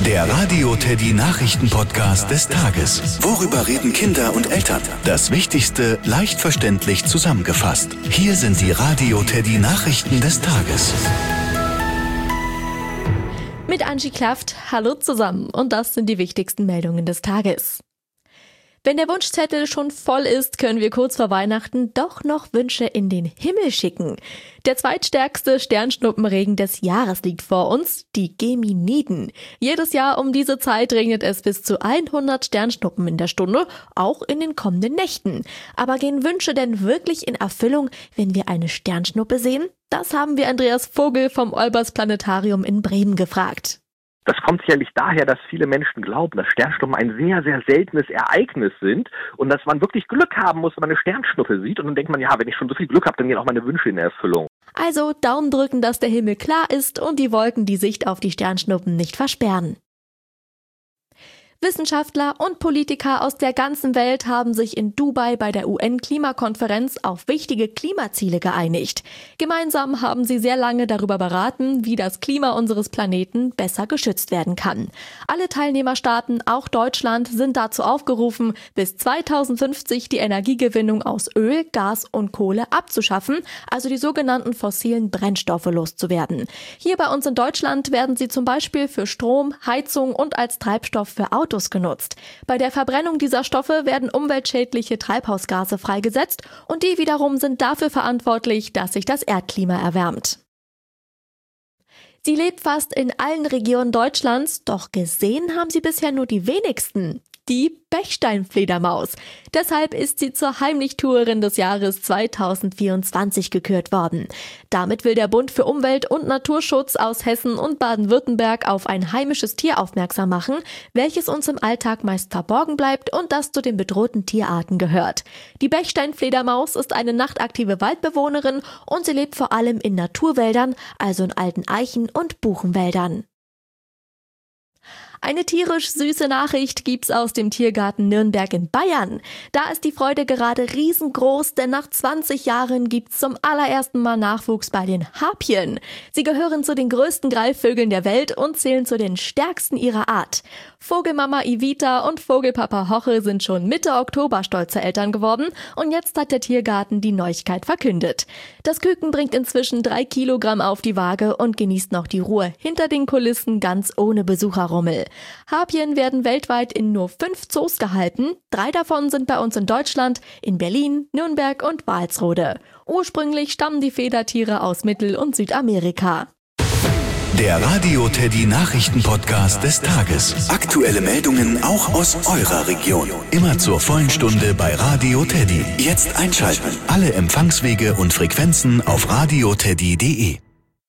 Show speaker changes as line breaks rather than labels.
Der Radio Teddy Nachrichten-Podcast des Tages. Worüber reden Kinder und Eltern? Das Wichtigste leicht verständlich zusammengefasst. Hier sind die Radio Teddy Nachrichten des Tages.
Mit Angie Klaft, hallo zusammen und das sind die wichtigsten Meldungen des Tages. Wenn der Wunschzettel schon voll ist, können wir kurz vor Weihnachten doch noch Wünsche in den Himmel schicken. Der zweitstärkste Sternschnuppenregen des Jahres liegt vor uns, die Geminiden. Jedes Jahr um diese Zeit regnet es bis zu 100 Sternschnuppen in der Stunde, auch in den kommenden Nächten. Aber gehen Wünsche denn wirklich in Erfüllung, wenn wir eine Sternschnuppe sehen? Das haben wir Andreas Vogel vom Olbers Planetarium in Bremen gefragt.
Das kommt sicherlich daher, dass viele Menschen glauben, dass Sternschnuppen ein sehr, sehr seltenes Ereignis sind und dass man wirklich Glück haben muss, wenn man eine Sternschnuppe sieht. Und dann denkt man, ja, wenn ich schon so viel Glück habe, dann gehen auch meine Wünsche in Erfüllung.
Also Daumen drücken, dass der Himmel klar ist und die Wolken die Sicht auf die Sternschnuppen nicht versperren. Wissenschaftler und Politiker aus der ganzen Welt haben sich in Dubai bei der UN-Klimakonferenz auf wichtige Klimaziele geeinigt. Gemeinsam haben sie sehr lange darüber beraten, wie das Klima unseres Planeten besser geschützt werden kann. Alle Teilnehmerstaaten, auch Deutschland, sind dazu aufgerufen, bis 2050 die Energiegewinnung aus Öl, Gas und Kohle abzuschaffen, also die sogenannten fossilen Brennstoffe loszuwerden. Hier bei uns in Deutschland werden sie zum Beispiel für Strom, Heizung und als Treibstoff für Autos genutzt. Bei der Verbrennung dieser Stoffe werden umweltschädliche Treibhausgase freigesetzt und die wiederum sind dafür verantwortlich, dass sich das Erdklima erwärmt. Sie lebt fast in allen Regionen Deutschlands, doch gesehen haben sie bisher nur die wenigsten. Die Bechsteinfledermaus. Deshalb ist sie zur Heimlichtourerin des Jahres 2024 gekürt worden. Damit will der Bund für Umwelt und Naturschutz aus Hessen und Baden-Württemberg auf ein heimisches Tier aufmerksam machen, welches uns im Alltag meist verborgen bleibt und das zu den bedrohten Tierarten gehört. Die Bechsteinfledermaus ist eine nachtaktive Waldbewohnerin und sie lebt vor allem in Naturwäldern, also in alten Eichen- und Buchenwäldern. Eine tierisch süße Nachricht gibt's aus dem Tiergarten Nürnberg in Bayern. Da ist die Freude gerade riesengroß, denn nach 20 Jahren gibt's zum allerersten Mal Nachwuchs bei den Harpyen. Sie gehören zu den größten Greifvögeln der Welt und zählen zu den stärksten ihrer Art. Vogelmama Ivita und Vogelpapa Hoche sind schon Mitte Oktober stolze Eltern geworden und jetzt hat der Tiergarten die Neuigkeit verkündet. Das Küken bringt inzwischen 3 Kilogramm auf die Waage und genießt noch die Ruhe hinter den Kulissen ganz ohne Besucherrummel. Harpyen werden weltweit in nur 5 Zoos gehalten. 3 davon sind bei uns in Deutschland, in Berlin, Nürnberg und Walsrode. Ursprünglich stammen die Federtiere aus Mittel- und Südamerika.
Der Radio Teddy Nachrichten-Podcast des Tages. Aktuelle Meldungen auch aus eurer Region. Immer zur vollen Stunde bei Radio Teddy. Jetzt einschalten. Alle Empfangswege und Frequenzen auf radioteddy.de.